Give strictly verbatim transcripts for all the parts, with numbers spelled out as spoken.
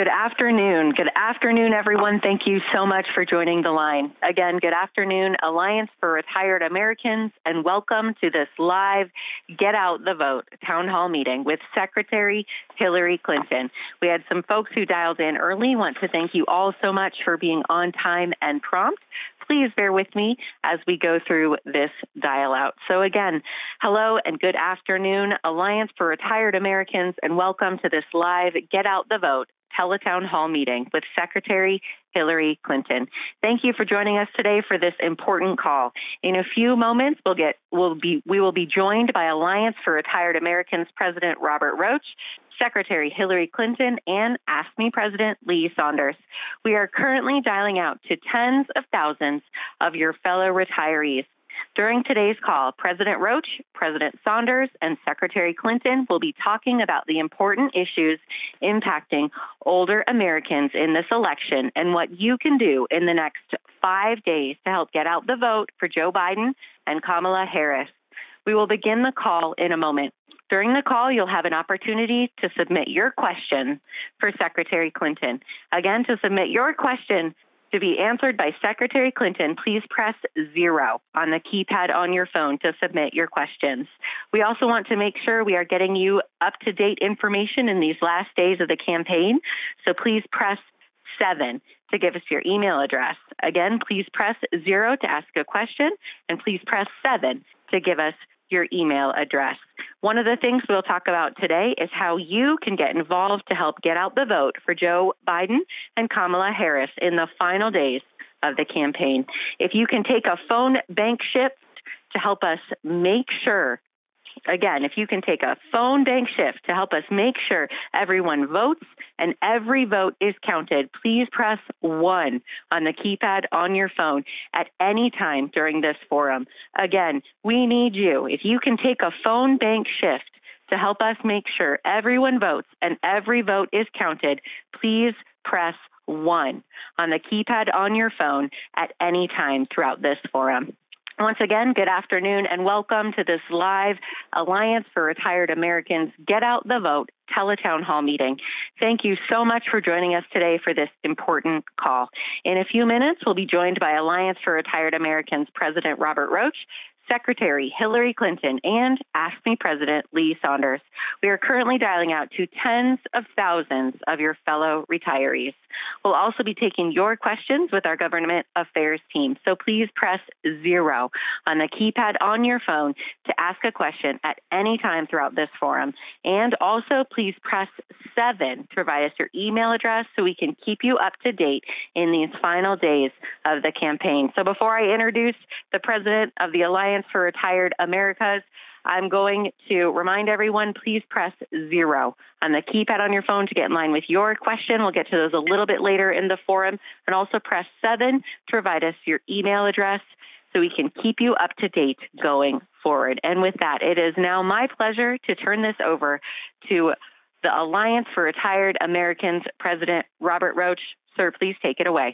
Good afternoon. Good afternoon, everyone. Thank you so much for joining the line. Again, good afternoon, Alliance for Retired Americans, and welcome to this live Get Out the Vote town hall meeting with Secretary Hillary Clinton. We had some folks who dialed in early. Want to thank you all so much for being on time and prompt. Please bear with me as we go through this dial out. So again, hello and good afternoon, Alliance for Retired Americans, and welcome to this live Get Out the Vote teletown hall meeting with Secretary Hillary Clinton. Thank you for joining us today for this important call. In a few moments, we'll get we'll be we will be joined by Alliance for Retired Americans President Robert Roach, Secretary Hillary Clinton, and Ask Me President Lee Saunders. We are currently dialing out to tens of thousands of your fellow retirees. During today's call, President Roach, President Saunders, and Secretary Clinton will be talking about the important issues impacting older Americans in this election and what you can do in the next five days to help get out the vote for Joe Biden and Kamala Harris. We will begin the call in a moment. During the call, you'll have an opportunity to submit your question for Secretary Clinton. Again, to submit your question to be answered by Secretary Clinton, please press zero on the keypad on your phone to submit your questions. We also want to make sure we are getting you up-to-date information in these last days of the campaign, so please press seven to give us your email address. Again, please press zero to ask a question, and please press seven to give us your email address. One of the things we'll talk about today is how you can get involved to help get out the vote for Joe Biden and Kamala Harris in the final days of the campaign. If you can take a phone bank shift to help us make sure Again, if you can take a phone bank shift to help us make sure everyone votes and every vote is counted, please press one on the keypad on your phone at any time during this forum. Again, we need you. If you can take a phone bank shift to help us make sure everyone votes and every vote is counted, please press one on the keypad on your phone at any time throughout this forum. Once again, good afternoon and welcome to this live Alliance for Retired Americans Get Out the Vote teletown hall meeting. Thank you so much for joining us today for this important call. In a few minutes, we'll be joined by Alliance for Retired Americans President Robert Roach, Secretary Hillary Clinton, and Ask Me President Lee Saunders. We are currently dialing out to tens of thousands of your fellow retirees. We'll also be taking your questions with our government affairs team, so please press zero on the keypad on your phone to ask a question at any time throughout this forum. And also, please press seven to provide us your email address so we can keep you up to date in these final days of the campaign. So before I introduce the president of the Alliance for Retired Americas, I'm going to remind everyone, please press zero on the keypad on your phone to get in line with your question. We'll get to those a little bit later in the forum. And also press seven to provide us your email address so we can keep you up to date going forward. And with that, it is now my pleasure to turn this over to the Alliance for Retired Americans President Robert Roach. Sir, please take it away.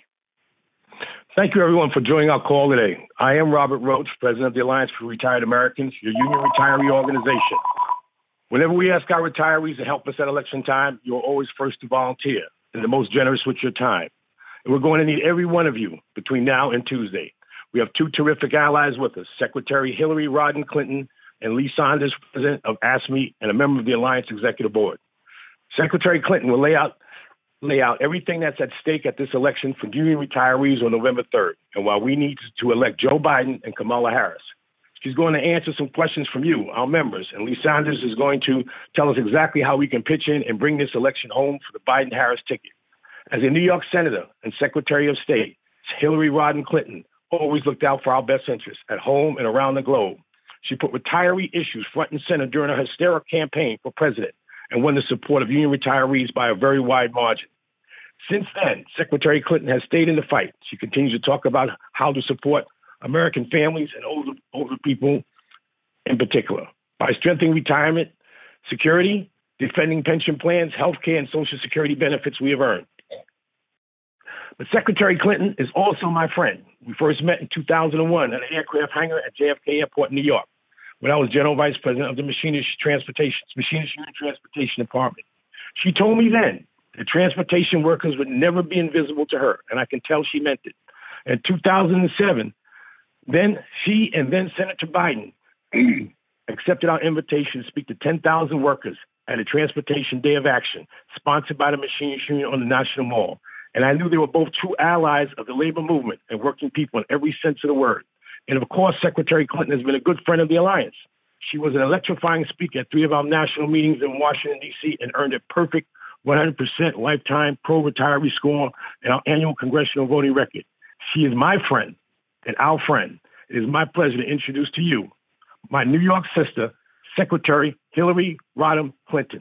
Thank you, everyone, for joining our call today. I am Robert Roach, President of the Alliance for Retired Americans, your union retiree organization. Whenever we ask our retirees to help us at election time, you're always first to volunteer and the most generous with your time. And we're going to need every one of you between now and Tuesday. We have two terrific allies with us, Secretary Hillary Rodham Clinton and Lee Saunders, President of Ask Me and a member of the Alliance Executive Board. Secretary Clinton will lay out lay out everything that's at stake at this election for union retirees on November third, and while we need to elect Joe Biden and Kamala Harris. She's going to answer some questions from you, our members, and Lee Saunders is going to tell us exactly how we can pitch in and bring this election home for the Biden-Harris ticket. As a New York Senator and Secretary of State, Hillary Rodham Clinton always looked out for our best interests at home and around the globe. She put retiree issues front and center during her historic campaign for president and won the support of union retirees by a very wide margin. Since then, Secretary Clinton has stayed in the fight. She continues to talk about how to support American families and older, older people in particular by strengthening retirement, security, defending pension plans, health care, and Social Security benefits we have earned. But Secretary Clinton is also my friend. We first met in two thousand one at an aircraft hangar at J F K Airport, New York, when I was General Vice President of the Machinist Transportation, Machinist Unit Transportation Department. She told me then The transportation workers would never be invisible to her, and I can tell she meant it. In two thousand seven, then she and then Senator Biden accepted our invitation to speak to ten thousand workers at a Transportation Day of Action, sponsored by the Machinists Union on the National Mall. And I knew they were both true allies of the labor movement and working people in every sense of the word. And of course, Secretary Clinton has been a good friend of the Alliance. She was an electrifying speaker at three of our national meetings in Washington, D C, and earned a perfect one hundred percent lifetime pro-retiree score in our annual congressional voting record. She is my friend and our friend. It is my pleasure to introduce to you my New York sister, Secretary Hillary Rodham Clinton.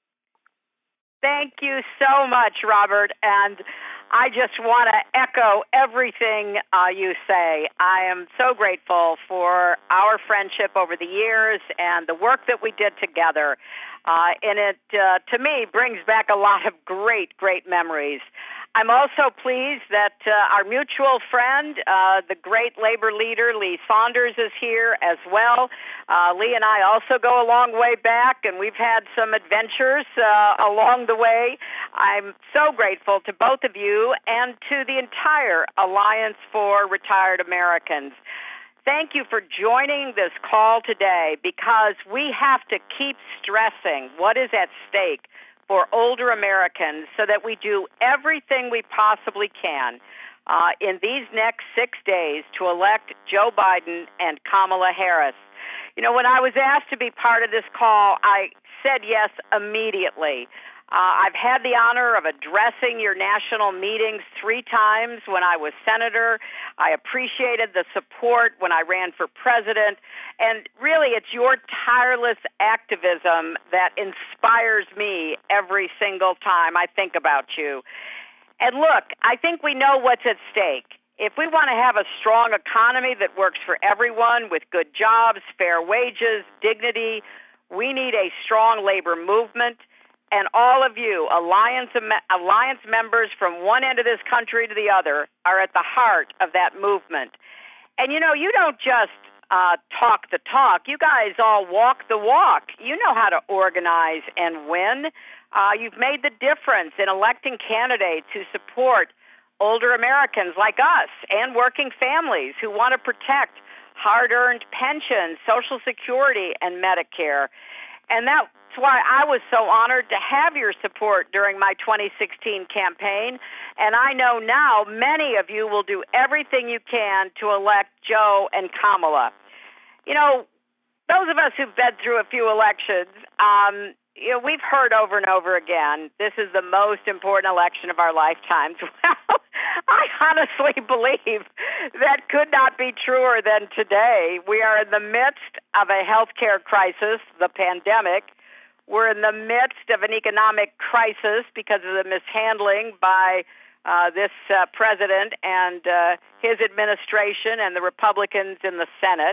Thank you so much, Robert. And I just want to echo everything uh, you say. I am so grateful for our friendship over the years and the work that we did together. Uh, and it, uh, to me, brings back a lot of great, great memories. I'm also pleased that uh, our mutual friend, uh, the great labor leader, Lee Saunders, is here as well. Uh, Lee and I also go a long way back, and we've had some adventures uh, along the way. I'm so grateful to both of you and to the entire Alliance for Retired Americans. Thank you for joining this call today, because we have to keep stressing what is at stake for older Americans so that we do everything we possibly can uh, in these next six days to elect Joe Biden and Kamala Harris. You know, when I was asked to be part of this call, I said yes immediately. Uh, I've had the honor of addressing your national meetings three times when I was senator. I appreciated the support when I ran for president. And really, it's your tireless activism that inspires me every single time I think about you. And look, I think we know what's at stake. If we want to have a strong economy that works for everyone with good jobs, fair wages, dignity, we need a strong labor movement. And all of you, Alliance, Alliance members from one end of this country to the other, are at the heart of that movement. And, you know, you don't just uh, talk the talk. You guys all walk the walk. You know how to organize and win. Uh, you've made the difference in electing candidates who support older Americans like us and working families who want to protect hard-earned pensions, Social Security, and Medicare. And that That's why I was so honored to have your support during my twenty sixteen campaign, and I know now many of you will do everything you can to elect Joe and Kamala. You know, those of us who've been through a few elections, um, you know, we've heard over and over again, this is the most important election of our lifetimes. Well, I honestly believe that could not be truer than today. We are in the midst of a healthcare crisis, the pandemic. We're in the midst of an economic crisis because of the mishandling by uh, this uh, president and uh, his administration and the Republicans in the Senate.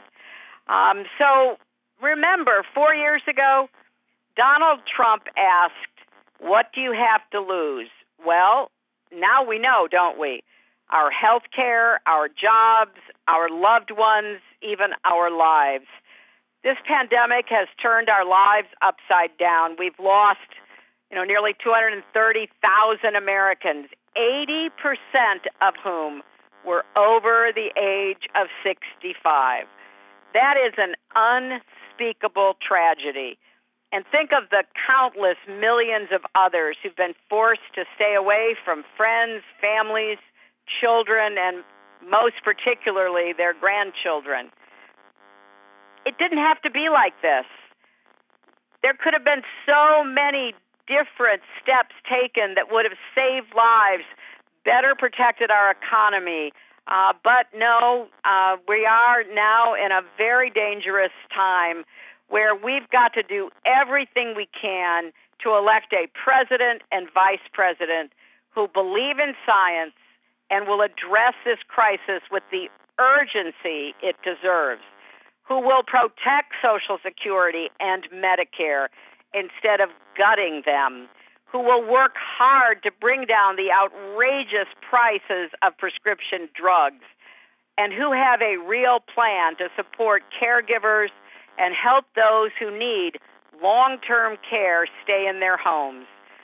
Um, so remember, four years ago, Donald Trump asked, "What do you have to lose?" Well, now we know, don't we? Our health care, our jobs, our loved ones, even our lives. This pandemic has turned our lives upside down. We've lost, you know, nearly two hundred thirty thousand Americans, eighty percent of whom were over the age of sixty-five. That is an unspeakable tragedy. And think of the countless millions of others who've been forced to stay away from friends, families, children, and most particularly their grandchildren. It didn't have to be like this. There could have been so many different steps taken that would have saved lives, better protected our economy. Uh, but no, uh, we are now in a very dangerous time where we've got to do everything we can to elect a president and vice president who believe in science and will address this crisis with the urgency it deserves, who will protect Social Security and Medicare instead of gutting them, who will work hard to bring down the outrageous prices of prescription drugs, and who have a real plan to support caregivers and help those who need long-term care stay in their homes.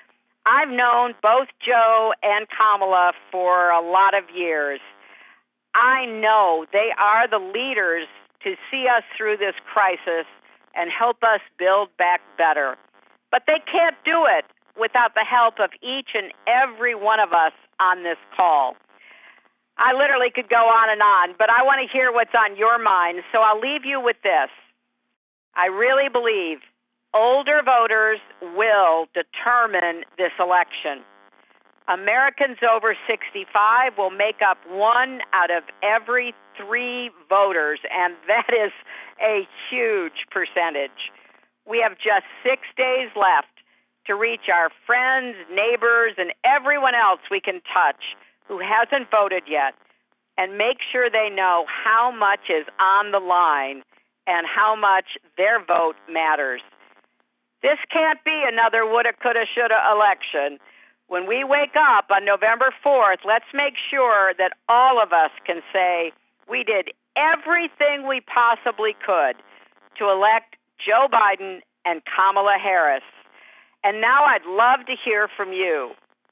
I've known both Joe and Kamala for a lot of years. I know they are the leaders to see us through this crisis and help us build back better. But they can't do it without the help of each and every one of us on this call. I literally could go on and on, but I want to hear what's on your mind, so I'll leave you with this. I really believe older voters will determine this election. Americans over sixty-five will make up one out of every three voters, and that is a huge percentage. We have just six days left to reach our friends, neighbors, and everyone else we can touch who hasn't voted yet, and make sure they know how much is on the line and how much their vote matters. This can't be another woulda, coulda, shoulda election. When we wake up on November fourth, let's make sure that all of us can say we did everything we possibly could to elect Joe Biden and Kamala Harris. And now I'd love to hear from you.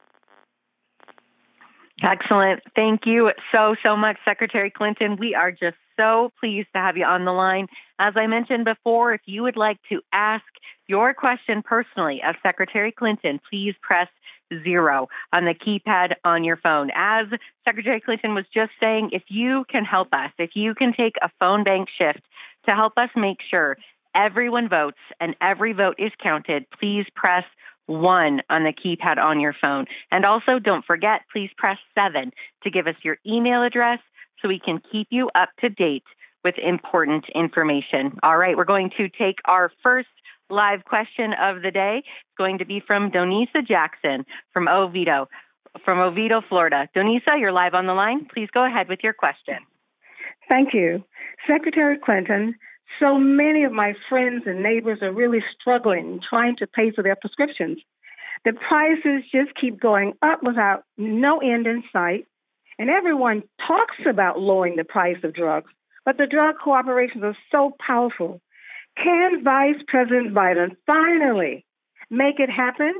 Excellent. Thank you so, so much, Secretary Clinton. We are just so pleased to have you on the line. As I mentioned before, if you would like to ask your question personally of Secretary Clinton, please press zero on the keypad on your phone. As Secretary Clinton was just saying, if you can help us, if you can take a phone bank shift to help us make sure everyone votes and every vote is counted, please press one on the keypad on your phone. And also, don't forget, please press seven to give us your email address so we can keep you up to date with important information. All right, we're going to take our first live question of the day. It's going to be from Donisa Jackson from Oviedo, from Oviedo, Florida. Donisa, you're live on the line. Please go ahead with your question. Thank you. Secretary Clinton, so many of my friends and neighbors are really struggling trying to pay for their prescriptions. The prices just keep going up without no end in sight, and everyone talks about lowering the price of drugs, but the drug corporations are so powerful. Can Vice President Biden finally make it happen?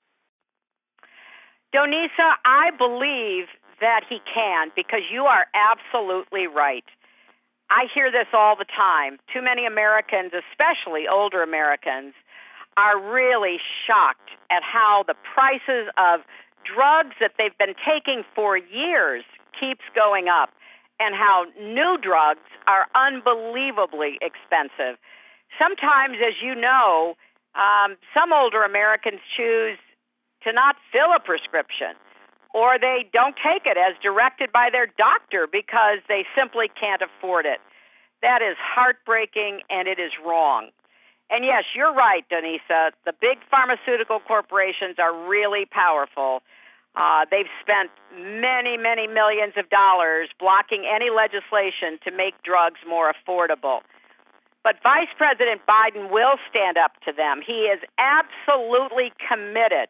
Donisa, I believe that he can, because you are absolutely right. I hear this all the time. Too many Americans, especially older Americans, are really shocked at how the prices of drugs that they've been taking for years keeps going up, and how new drugs are unbelievably expensive. Sometimes, as you know, um, some older Americans choose to not fill a prescription, or they don't take it as directed by their doctor because they simply can't afford it. That is heartbreaking, and it is wrong. And yes, you're right, Donisa. The big pharmaceutical corporations are really powerful. Uh, they've spent many, many millions of dollars blocking any legislation to make drugs more affordable. But Vice President Biden will stand up to them. He is absolutely committed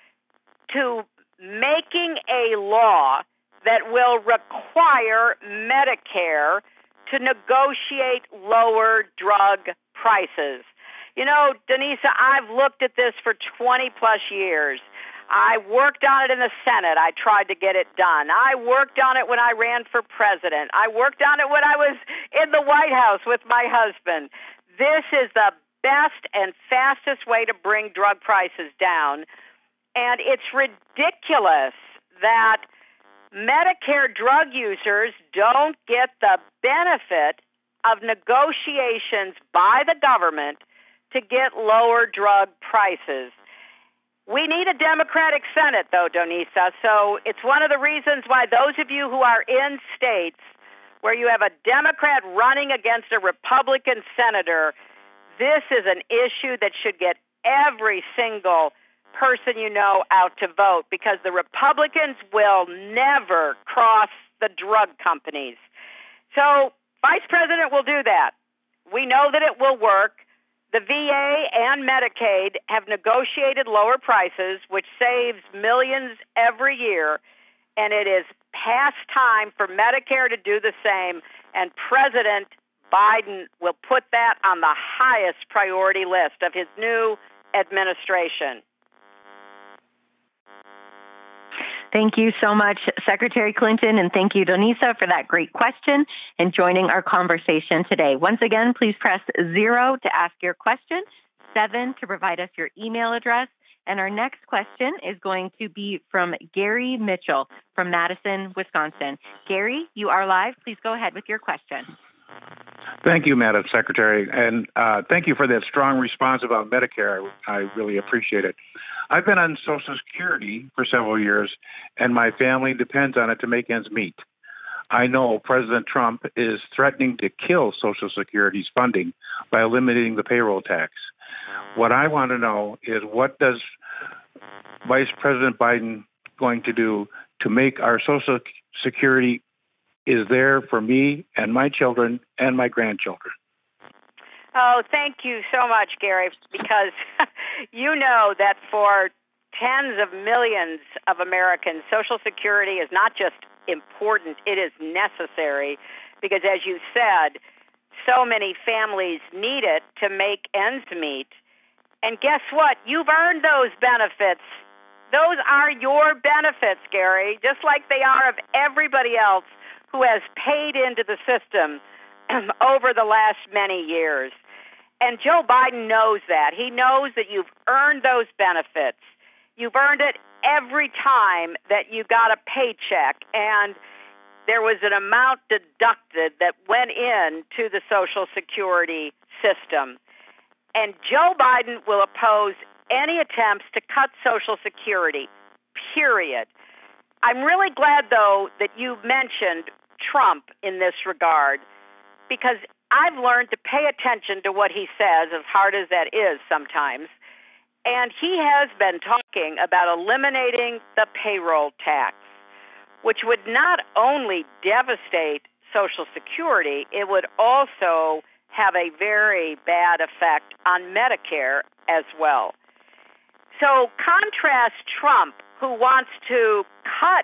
to making a law that will require Medicare to negotiate lower drug prices. You know, Donisa, I've looked at this for twenty plus years. I worked on it in the Senate. I tried to get it done. I worked on it when I ran for president. I worked on it when I was in the White House with my husband. This is the best and fastest way to bring drug prices down. And it's ridiculous that Medicare drug users don't get the benefit of negotiations by the government to get lower drug prices. We need a Democratic Senate, though, Donisa, so it's one of the reasons why those of you who are in states where you have a Democrat running against a Republican senator, this is an issue that should get every single person you know out to vote, because the Republicans will never cross the drug companies. So Vice President will do that. We know that it will work. The V A and Medicaid have negotiated lower prices, which saves millions every year, and it is past time for Medicare to do the same, and President Biden will put that on the highest priority list of his new administration. Thank you so much, Secretary Clinton, and thank you, Donisa, for that great question and joining our conversation today. Once again, please press zero to ask your question, seven to provide us your email address, and our next question is going to be from Gary Mitchell from Madison, Wisconsin. Gary, you are live. Please go ahead with your question. Thank you, Madam Secretary, and uh, thank you for that strong response about Medicare. I really appreciate it. I've been on Social Security for several years, and my family depends on it to make ends meet. I know President Trump is threatening to kill Social Security's funding by eliminating the payroll tax. What I want to know is, what does Vice President Biden going to do to make our Social Security is there for me and my children and my grandchildren? Oh, thank you so much, Gary, because you know that for tens of millions of Americans, Social Security is not just important, it is necessary, because as you said, so many families need it to make ends meet. And guess what? You've earned those benefits. Those are your benefits, Gary, just like they are of everybody else who has paid into the system over the last many years. And Joe Biden knows that. He knows that you've earned those benefits. You've earned it every time that you got a paycheck and there was an amount deducted that went into the Social Security system. And Joe Biden will oppose any attempts to cut Social Security, period. I'm really glad, though, that you mentioned Trump in this regard, because I've learned to pay attention to what he says, as hard as that is sometimes. And he has been talking about eliminating the payroll tax, which would not only devastate Social Security, it would also have a very bad effect on Medicare as well. So contrast Trump, who wants to cut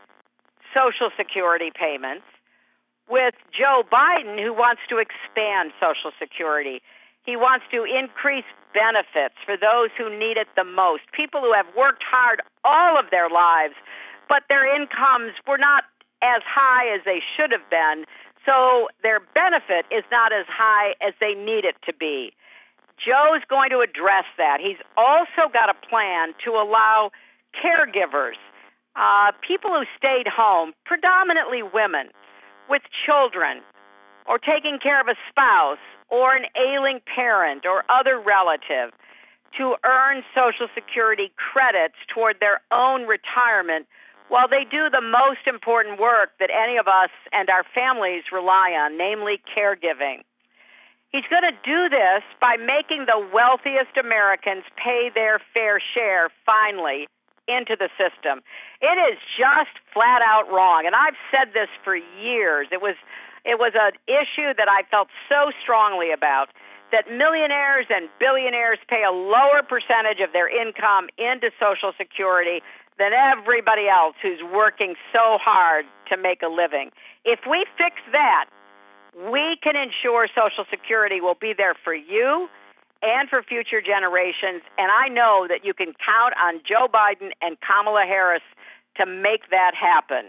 Social Security payments, with Joe Biden, who wants to expand Social Security. He wants to increase benefits for those who need it the most, people who have worked hard all of their lives, but their incomes were not as high as they should have been, so their benefit is not as high as they need it to be. Joe's going to address that. He's also got a plan to allow caregivers, uh, people who stayed home, predominantly women, with children, or taking care of a spouse, or an ailing parent, or other relative, to earn Social Security credits toward their own retirement while they do the most important work that any of us and our families rely on, namely caregiving. He's going to do this by making the wealthiest Americans pay their fair share, finally, into the system. It is just flat out wrong, and I've said this for years. It was it was an issue that I felt so strongly about, that millionaires and billionaires pay a lower percentage of their income into Social Security than everybody else who's working so hard to make a living. If we fix that, we can ensure Social Security will be there for you and for future generations, and I know that you can count on Joe Biden and Kamala Harris to make that happen.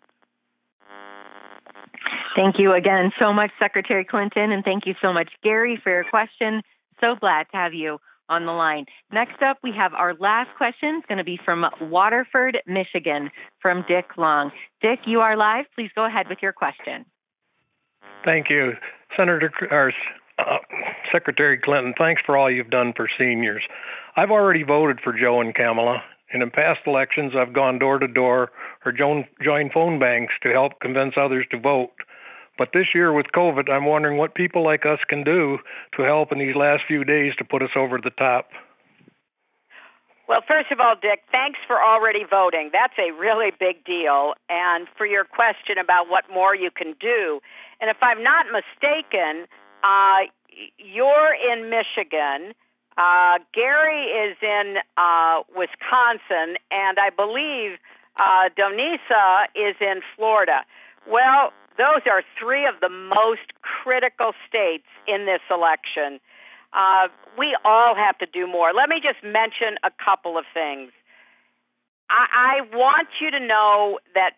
Thank you again so much, Secretary Clinton, and thank you so much, Gary, for your question. So glad to have you on the line. Next up, we have our last question. It's going to be from Waterford, Michigan, from Dick Long. Dick, you are live. Please go ahead with your question. Thank you. Senator or, uh, Secretary Clinton, thanks for all you've done for seniors. I've already voted for Joe and Kamala, and in past elections, I've gone door to door or joined phone banks to help convince others to vote. But this year with COVID, I'm wondering what people like us can do to help in these last few days to put us over the top. Well, first of all, Dick, thanks for already voting. That's a really big deal. And for your question about what more you can do. And if I'm not mistaken, uh, you're in Michigan. Uh, Gary is in uh, Wisconsin. And I believe uh, Donisa is in Florida. Well, those are three of the most critical states in this election. Uh, we all have to do more. Let me just mention a couple of things. I, I want you to know that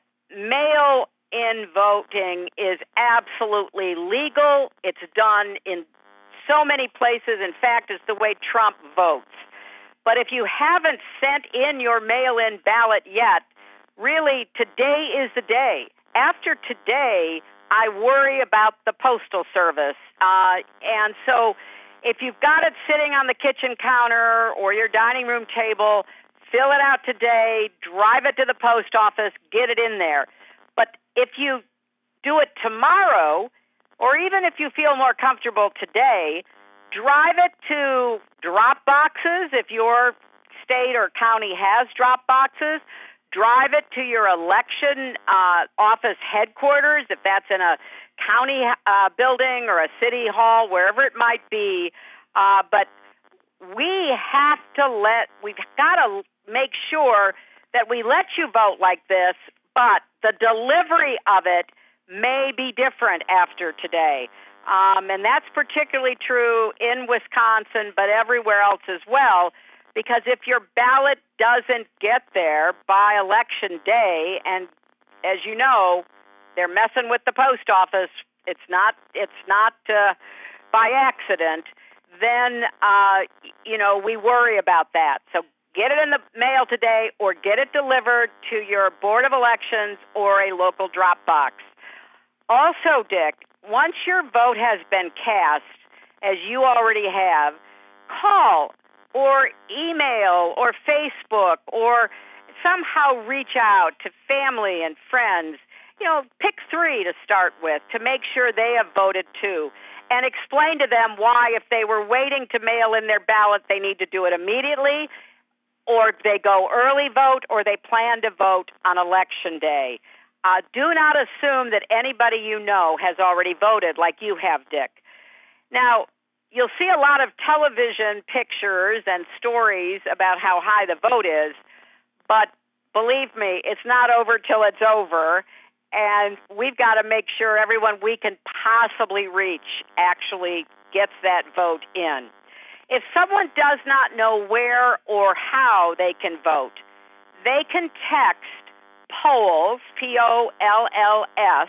mail-in voting is absolutely legal. It's done in so many places. In fact, it's the way Trump votes. But if you haven't sent in your mail-in ballot yet, really, today is the day. After today, I worry about the Postal Service. Uh, and so if you've got it sitting on the kitchen counter or your dining room table, fill it out today, drive it to the post office, get it in there. But if you do it tomorrow, or even if you feel more comfortable today, drive it to drop boxes if your state or county has drop boxes. Drive it to your election uh, office headquarters, if that's in a county uh, building or a city hall, wherever it might be. Uh, but we have to let, we've got to make sure that we let you vote like this, but the delivery of it may be different after today. Um, and that's particularly true in Wisconsin, but everywhere else as well, because if your ballot doesn't get there by election day, and as you know, they're messing with the post office, it's not it's not uh, by accident, then, uh, you know, we worry about that. So get it in the mail today or get it delivered to your Board of Elections or a local drop box. Also, Dick, once your vote has been cast, as you already have, call or email or Facebook or somehow reach out to family and friends. You know, pick three to start with to make sure they have voted too, and explain to them why, if they were waiting to mail in their ballot, they need to do it immediately, or they go early vote, or they plan to vote on election day. Uh, do not assume that anybody you know has already voted like you have, Dick. Now, you'll see a lot of television pictures and stories about how high the vote is, but believe me, it's not over till it's over, and we've got to make sure everyone we can possibly reach actually gets that vote in. If someone does not know where or how they can vote, they can text polls, P O L L S,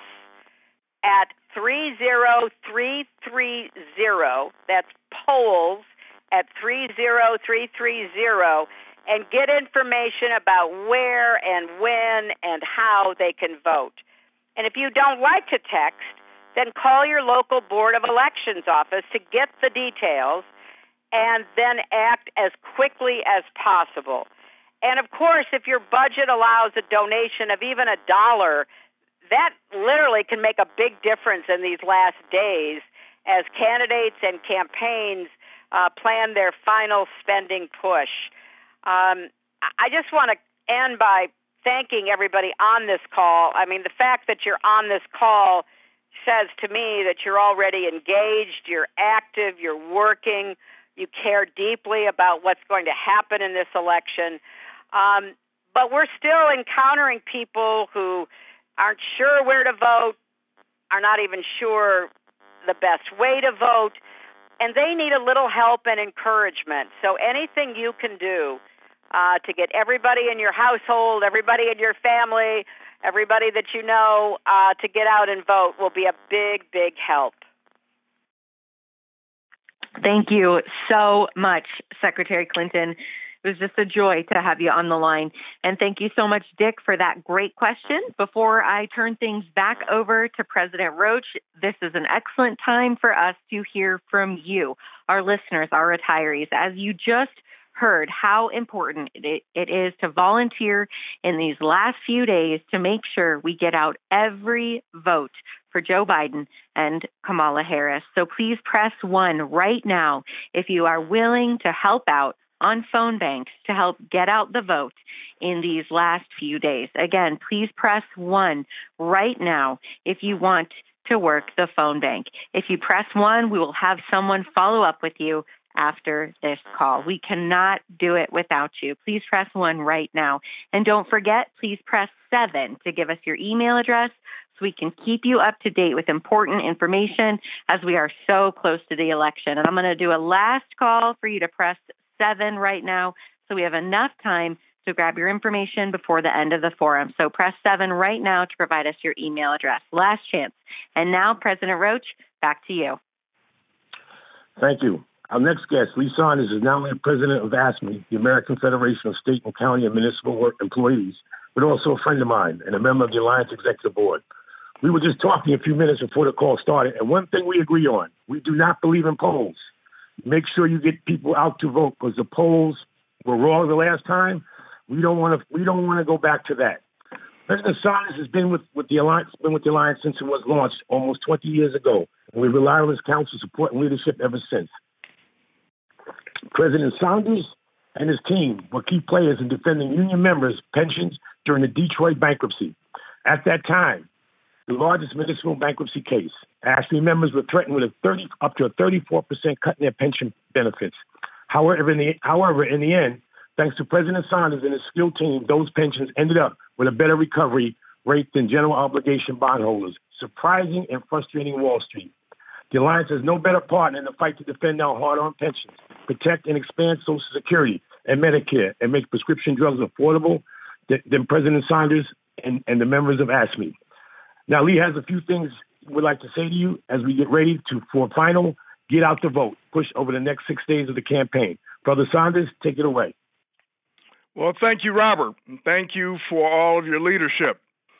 at three zero three three zero. That's polls at three zero three three zero, and get information about where and when and how they can vote. And if you don't like to text, then call your local Board of Elections office to get the details and then act as quickly as possible. And, of course, if your budget allows a donation of even a dollar, that literally can make a big difference in these last days as candidates and campaigns uh, plan their final spending push. Um, I just want to end by thanking everybody on this call. I mean, the fact that you're on this call says to me that you're already engaged, you're active, you're working, you care deeply about what's going to happen in this election. Um, but we're still encountering people who aren't sure where to vote, are not even sure the best way to vote, and they need a little help and encouragement. So anything you can do uh, to get everybody in your household, everybody in your family, everybody that you know uh, to get out and vote will be a big, big help. Thank you so much, Secretary Clinton. It was just a joy to have you on the line. And thank you so much, Dick, for that great question. Before I turn things back over to President Roach, this is an excellent time for us to hear from you, our listeners, our retirees. As you just heard how important it, it is to volunteer in these last few days to make sure we get out every vote for Joe Biden and Kamala Harris. So please press one right now if you are willing to help out on phone banks to help get out the vote in these last few days. Again, please press one right now if you want to work the phone bank. If you press one, we will have someone follow up with you after this call. We cannot do it without you. Please press one right now. And don't forget, please press seven to give us your email address so we can keep you up to date with important information as we are so close to the election. And I'm going to do a last call for you to press seven right now so we have enough time to grab your information before the end of the forum. So press seven right now to provide us your email address. Last chance. And now, President Roach, back to you. Thank you. Our next guest, Lee Saunders, is not only the president of AFSCME, the American Federation of State and County and Municipal Work Employees, but also a friend of mine and a member of the Alliance Executive Board. We were just talking a few minutes before the call started, and one thing we agree on, we do not believe in polls. Make sure you get people out to vote, because the polls were wrong the last time. We don't want to. We don't want to go back to that. President Saunders has been with, with the Alliance, been with the Alliance since it was launched almost twenty years ago, and we rely on his counsel, support, and leadership ever since. President Saunders and his team were key players in defending union members' pensions during the Detroit bankruptcy. At that time, the largest municipal bankruptcy case, AFSCME members were threatened with a thirty up to a thirty-four percent cut in their pension benefits. However, in the however in the end, thanks to President Saunders and his skilled team, those pensions ended up with a better recovery rate than general obligation bondholders, surprising and frustrating Wall Street. The Alliance has no better partner in the fight to defend our hard-earned pensions, protect and expand Social Security and Medicare, and make prescription drugs affordable than President Saunders and, and the members of AFSCME. Now, Lee has a few things we'd like to say to you as we get ready to for final get out the vote, push over the next six days of the campaign. Brother Saunders, take it away. Well, thank you, Robert. Thank you for all of your leadership.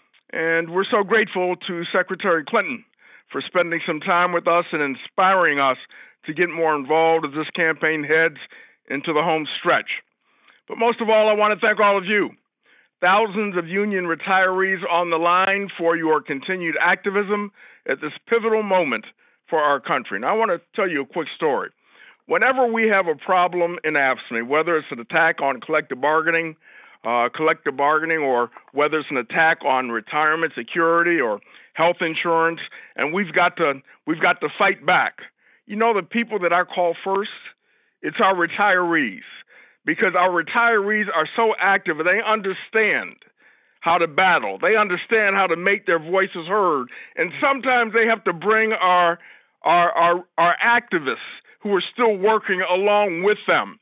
And we're so grateful to Secretary Clinton for spending some time with us and inspiring us to get more involved as this campaign heads into the home stretch. But most of all, I want to thank all of you, thousands of union retirees on the line, for your continued activism at this pivotal moment for our country. Now, I want to tell you a quick story. Whenever we have a problem in AFSCME, whether it's an attack on collective bargaining, uh, collective bargaining, or whether it's an attack on retirement security or health insurance, and we've got to we've got to fight back. You know, the people that I call first, it's our retirees, because our retirees are so active and they understand how to battle. They understand how to make their voices heard, and sometimes they have to bring our our our, our activists who are still working along with them.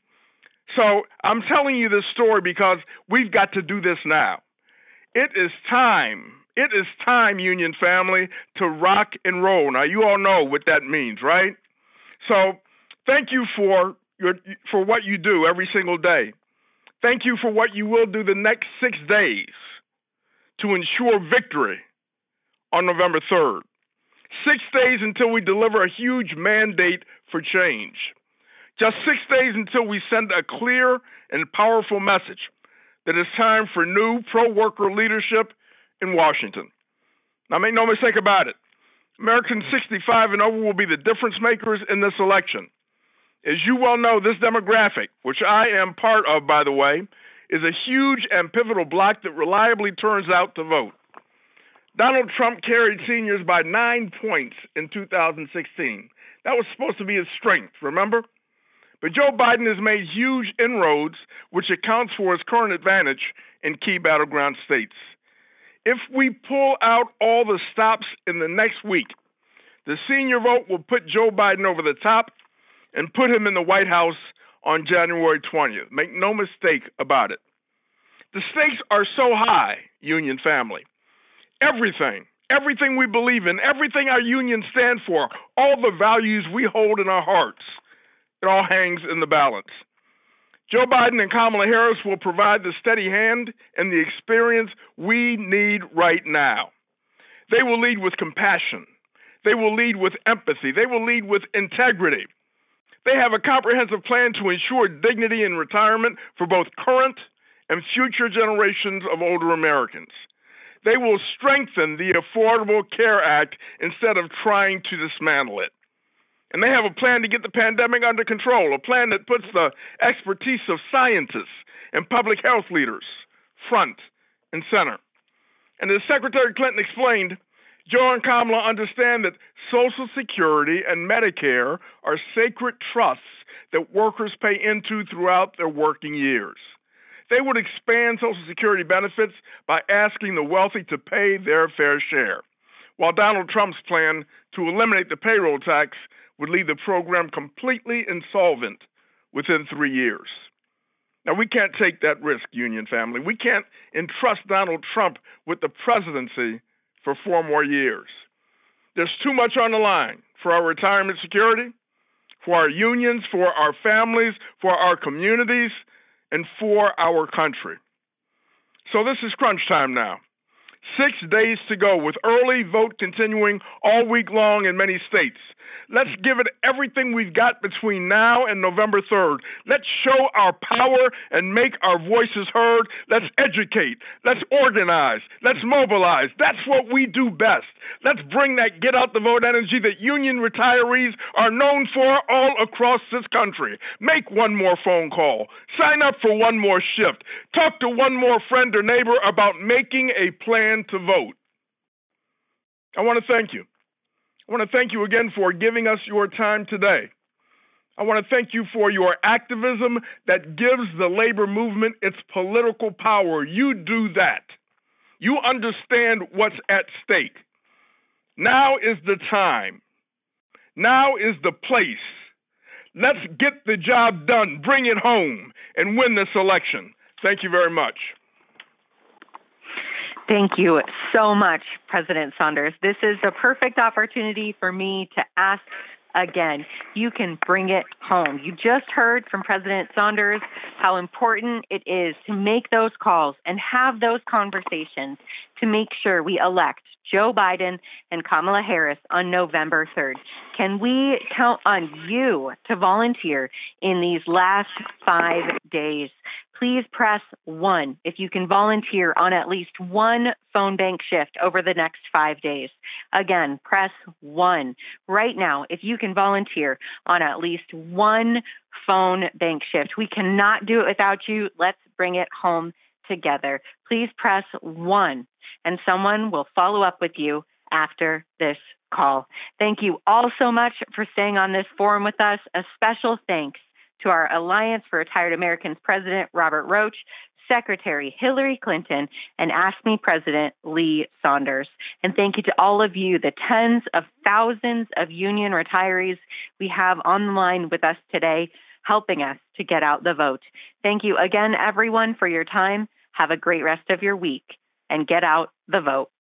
So I'm telling you this story because we've got to do this now. It is time. It is time, union family, to rock and roll. Now, you all know what that means, right? So thank you for your for what you do every single day. Thank you for what you will do the next six days to ensure victory on November third. Six days until we deliver a huge mandate for change. Just six days until we send a clear and powerful message that it's time for new pro-worker leadership in Washington. Now, make no mistake about it. Americans sixty-five and over will be the difference makers in this election. As you well know, this demographic, which I am part of, by the way, is a huge and pivotal bloc that reliably turns out to vote. Donald Trump carried seniors by nine points in two thousand sixteen. That was supposed to be his strength, remember? But Joe Biden has made huge inroads, which accounts for his current advantage in key battleground states. If we pull out all the stops in the next week, the senior vote will put Joe Biden over the top and put him in the White House on January twentieth. Make no mistake about it. The stakes are so high, union family. Everything, everything we believe in, everything our unions stand for, all the values we hold in our hearts, it all hangs in the balance. Joe Biden and Kamala Harris will provide the steady hand and the experience we need right now. They will lead with compassion. They will lead with empathy. They will lead with integrity. They have a comprehensive plan to ensure dignity in retirement for both current and future generations of older Americans. They will strengthen the Affordable Care Act instead of trying to dismantle it. And they have a plan to get the pandemic under control, a plan that puts the expertise of scientists and public health leaders front and center. And as Secretary Clinton explained, Joe and Kamala understand that Social Security and Medicare are sacred trusts that workers pay into throughout their working years. They would expand Social Security benefits by asking the wealthy to pay their fair share, while Donald Trump's plan to eliminate the payroll tax would leave the program completely insolvent within three years. Now, we can't take that risk, Union family. We can't entrust Donald Trump with the presidency for four more years. There's too much on the line for our retirement security, for our unions, for our families, for our communities, and for our country. So this is crunch time now. Six days to go with early vote continuing all week long in many states. Let's give it everything we've got between now and November third. Let's show our power and make our voices heard. Let's educate. Let's organize. Let's mobilize. That's what we do best. Let's bring that get out the vote energy that union retirees are known for all across this country. Make one more phone call. Sign up for one more shift. Talk to one more friend or neighbor about making a plan to vote. I want to thank you. I want to thank you again for giving us your time today. I want to thank you for your activism that gives the labor movement its political power. You do that. You understand what's at stake. Now is the time. Now is the place. Let's get the job done, bring it home, and win this election. Thank you very much. Thank you so much, President Saunders. This is a perfect opportunity for me to ask again. You can bring it home. You just heard from President Saunders how important it is to make those calls and have those conversations to make sure we elect Joe Biden and Kamala Harris on November third. Can we count on you to volunteer in these last five days? Please press one if you can volunteer on at least one phone bank shift over the next five days. Again, press one right now if you can volunteer on at least one phone bank shift. We cannot do it without you. Let's bring it home together. Please press one, and someone will follow up with you after this call. Thank you all so much for staying on this forum with us. A special thanks to our Alliance for Retired Americans President Robert Roach, Secretary Hillary Clinton, and Ask Me President Lee Saunders. And thank you to all of you, the tens of thousands of union retirees we have on the line with us today, helping us to get out the vote. Thank you again, everyone, for your time. Have a great rest of your week, and get out the vote.